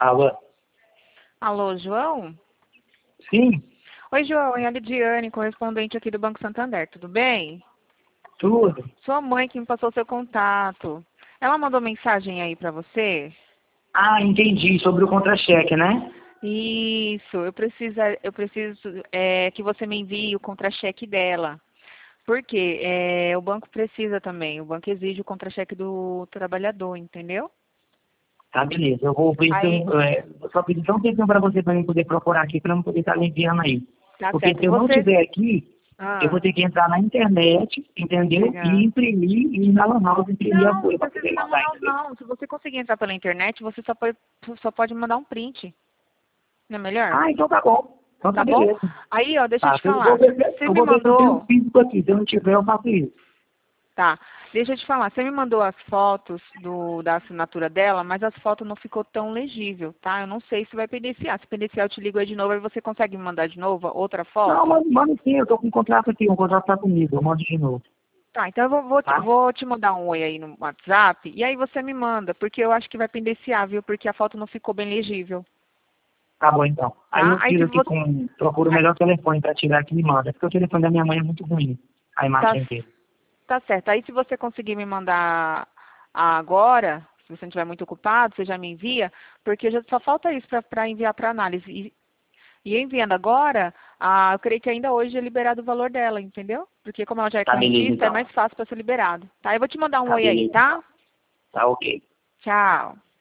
Alô? Alô, João? Sim, Oi, João, é a Lidiane, correspondente aqui do Banco Santander, tudo bem? tudo. Sua mãe que me passou seu contato. Ela mandou mensagem aí pra você? Ah, entendi, sobre o contra-cheque, né? Isso, eu preciso que você me envie o contra-cheque dela. Por quê? O banco precisa também, o banco exige o contra-cheque do trabalhador, entendeu? Tá, beleza. Eu vou pedir, Aí, só pedir só um tempinho para você, para mim poder procurar aqui, para eu não poder estar lhe enviando aí. tá Porque certo. se eu não Você... tiver aqui, eu vou Ah, ter que entrar na internet, entendeu? E legal. imprimir, e ir na Lan House imprimir a Não, folha não para precisa poder ir na mandar, Manaus, entendeu? não. Se você conseguir entrar pela internet, você só pode mandar um print. Não é melhor? Ah, então tá bom. Então tá Tá bom? beleza. Aí, ó, deixa eu Tá, te falar. Você eu me vou ver se eu tenho um mandou. físico aqui. Se eu não tiver, eu faço isso. Tá, deixa eu te falar. Você me mandou as fotos da assinatura dela, mas as fotos não ficou tão legível, tá? Eu não sei se vai pendenciar. Se pendenciar, eu te ligo aí de novo. Aí você consegue me mandar de novo outra Não, foto? mas manda sim, eu tô com um contrato aqui, um contrato tá comigo, eu mando de novo, Tá, então eu vou tá? vou te mandar um oi aí no WhatsApp. E aí você me manda, porque eu acho que vai pendenciar, viu? Porque a foto não ficou bem legível, Tá bom, então. Aí tá? eu Aí se tiro aqui você. com... Procuro o melhor telefone pra tirar aqui e manda. Porque o telefone da minha mãe é muito ruim. A Tá, imagem dele. tá certo. Aí se você conseguir me mandar agora, se você não estiver muito ocupado, você já me envia, porque já só falta isso para enviar para análise. E enviando agora, eu creio que ainda hoje é liberado o valor dela, entendeu? Porque como ela já é Tá beleza, correntista, é então. mais fácil para ser liberado. Tá? Eu vou te mandar um Tá oi aí, beleza, então. tá? Tá ok. Tchau.